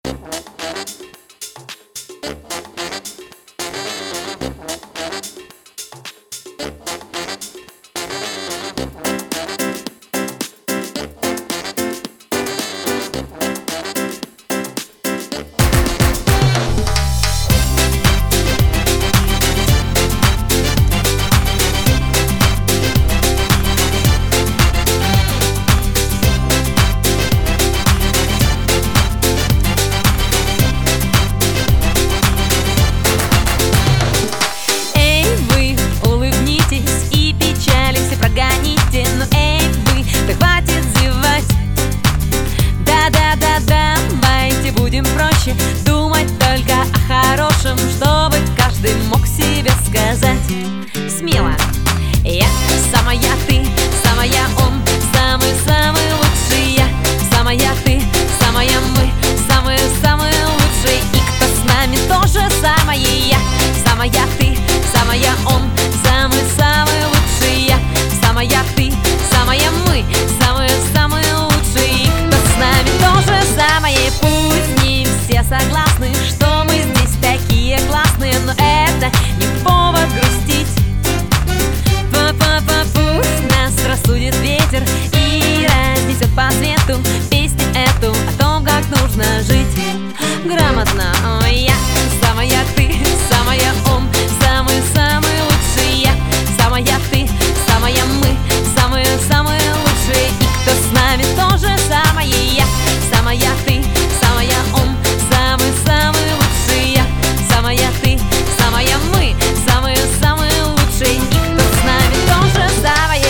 Думать только о хорошем, чтобы каждый мог себе сказать смело: я самая ты, самая он, самый-самый лучший я, самая ты, самая мы, самые-самые лучшие. И кто с нами тоже самое я, самая ты, самая он, самый-самый лучший я, самая ты, самая мы, самые-самые лучшие. И кто с нами тоже самое, пусть не все согласны, что мы здесь такие классные, но это не повод грустить. Пусть нас рассудит ветер и разнесет по свету песню эту о том, как нужно жить грамотно. Я самая ты, самая он, самый-самый лучший я, самая ты, самая мы, самые-самые лучшие. И кто с нами тоже самое я, самая ты, самая он, самый-самый лучший я, самая ты, самая мы, самые-самые лучшие. И кто с нами тоже самое.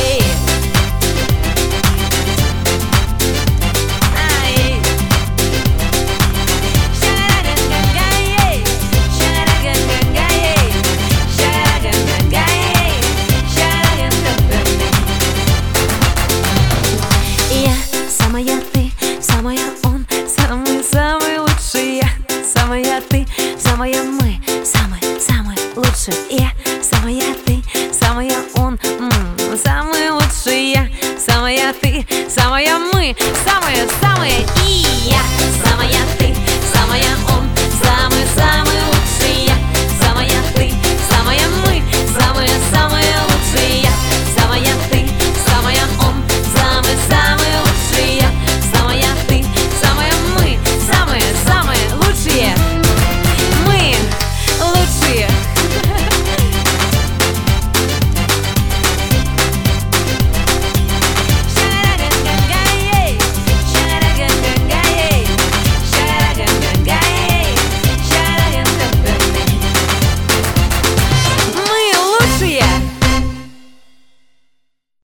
Самая ты, самая он, самый-самый лучший я, самая ты, самая мы, самый-самый лучший я, самая ты, самая он, самый лучший я, самая ты, самая мы,